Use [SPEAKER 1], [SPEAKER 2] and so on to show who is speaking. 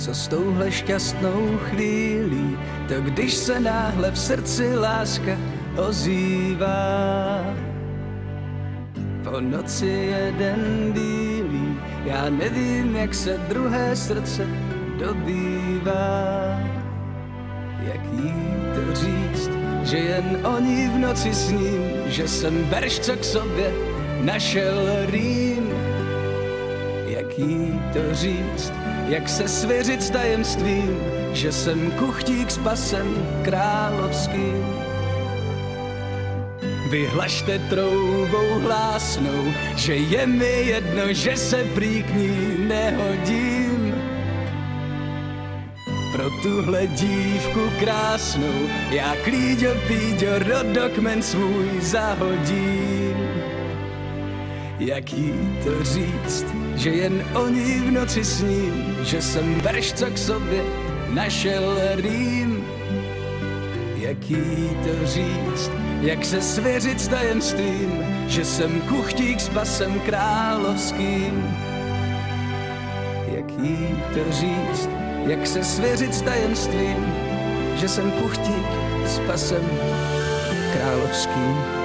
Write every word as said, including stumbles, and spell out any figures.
[SPEAKER 1] co s touhle šťastnou chvílí, to když se náhle v srdci láska ozývá. Po noci jeden bílý, já nevím, jak se druhé srdce dobývá. Jak jí to říct, že jen o ní v noci sním, že jsem verš, co k sobě našel rým. Jak jí to říct, jak se svěřit s tajemstvím, že jsem kuchtík s pasem královským. Vyhlašte troubou hlásnou, že je mi jedno, že se prý k ní nehodím. Pro tuhle dívku krásnou já klíďo píďo rodokmen svůj zahodím. Jak jí to říct, že jen o ní v noci sním, že jsem verš, co k sobě našel rým. Jak jí to říct, jak se svěřit s tajemstvím, že jsem kuchtík s pasem královským. Jak jí to říct, jak se svěřit s tajemstvím, že jsem kuchtík s pasem královským.